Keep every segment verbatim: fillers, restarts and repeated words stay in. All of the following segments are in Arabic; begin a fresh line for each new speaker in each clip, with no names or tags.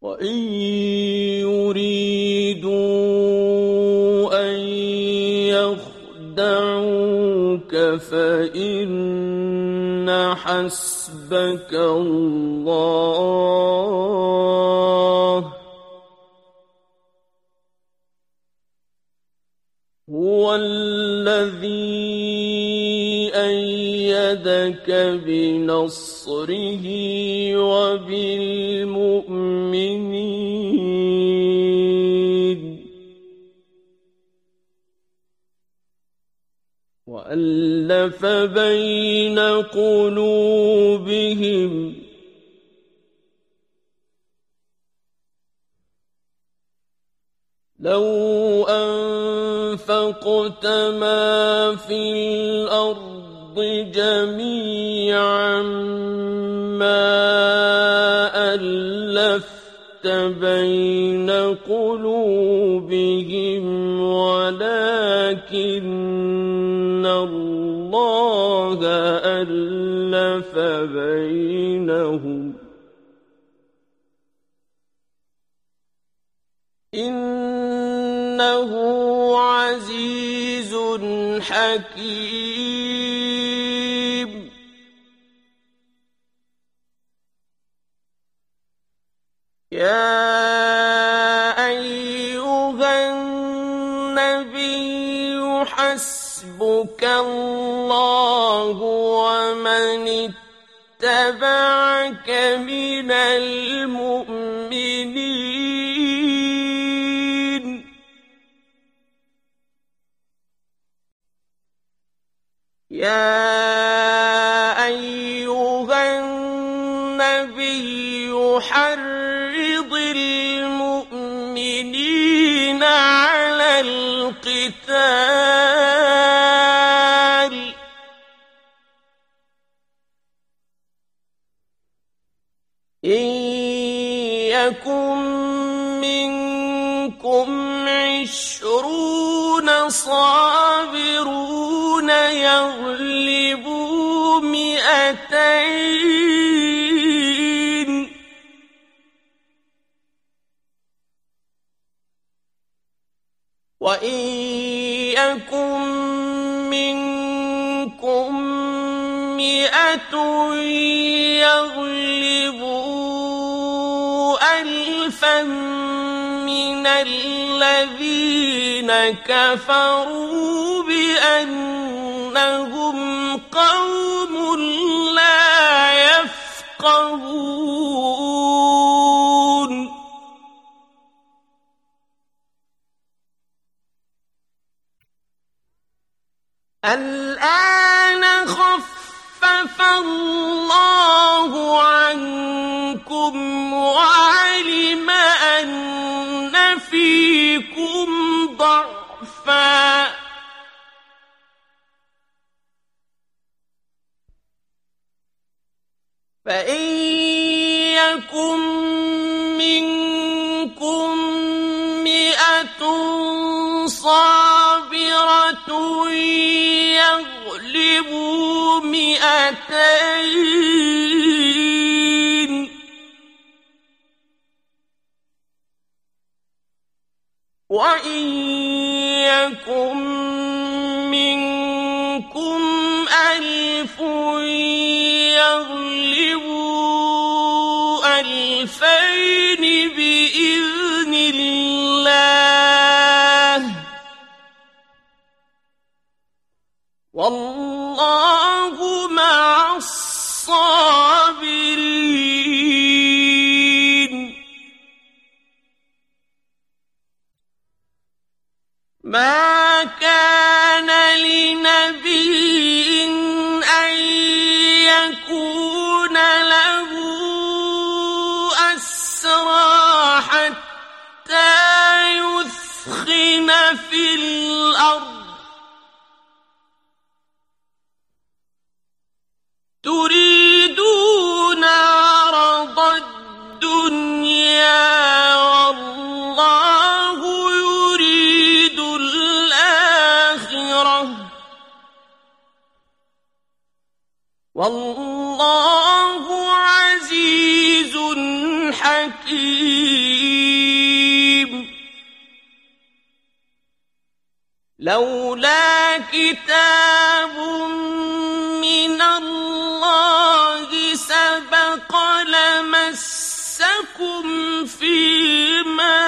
وإن يريدوا أن يخدعوك فإن حسبك الله هو الذي أيدك بنصره وبالمؤمنين وألف بين قلوبهم لو أنفقت ما في الأرض جميعا ما ألفت بين قلوبهم ولكن الله ألف بينهم إنه عزيز حكيم يا أيها النبي حسبك الله ومن اتبعك من المؤمنين يا أيها النبي حرض المؤمنين على القتال إن يكن منكم عشرون صابرون يغلبوا مئتين وإن يكن منكم مئة يغلبوا ألفا من الذين كفروا بأنهم قوم لا يفقهون الآن خفف الله عنكم وعلم أن فيكم ضعفا فإن يكن منكم مئة صابرة يغلبوا مئتين وإن يكن منكم ألف يغلبوا ألفين بإذن الله والله مع الصابرين ما كان لنبي أن يكون له أسرى حتى يثخن في الأرض تريدون عرض الدنيا والله يريد الآخرة والله عزيز حكيم حكيم لولا كتاب من الله سبق لمسكم فيما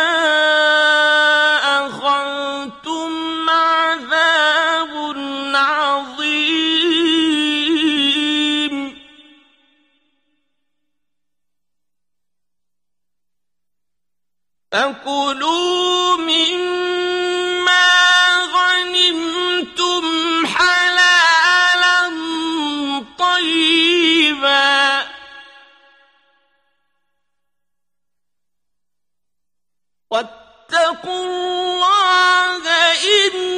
أخذتم عذاب عظيم فكلوا مما غنمتم حلالا طيبا واتقوا الله إن